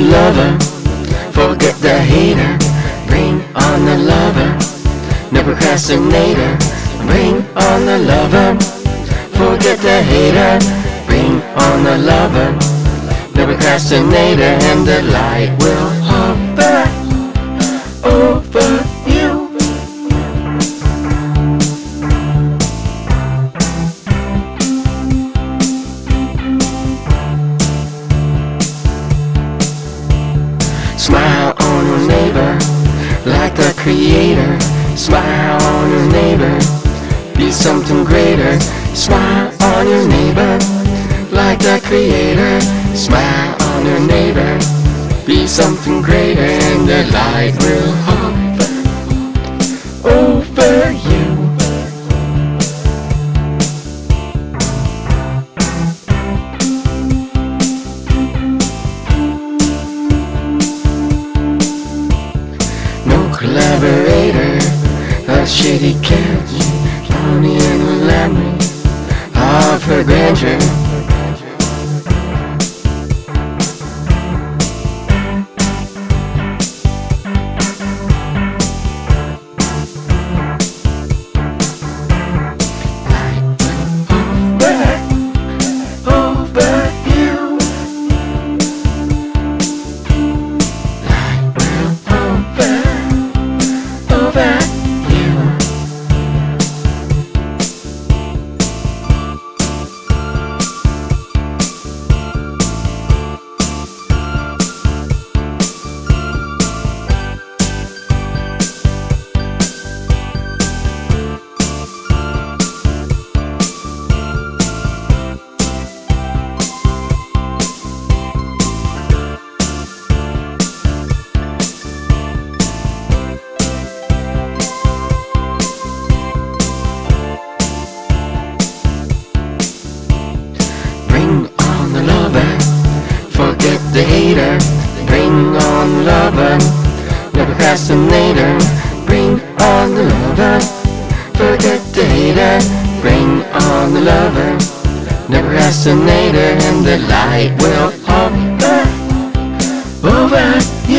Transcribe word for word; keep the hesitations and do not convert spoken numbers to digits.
lover, forget the hater. Bring on the lover, no procrastinator. Bring on the lover, forget the hater. Bring on the lover, no procrastinator, and the light will hover over you. Smile on your neighbor like the creator. Smile on your neighbor, be something greater. Smile on your neighbor like the creator. Smile on your neighbor, be something greater, and the light will hover over you. No collaborator, a shitty catch, Bonnie and a Lammy of her grandeur. Forget the hater, bring on the lover, no procrastinator. Bring on the lover, forget the hater. Bring on the lover, no procrastinator, and the light will hover over you.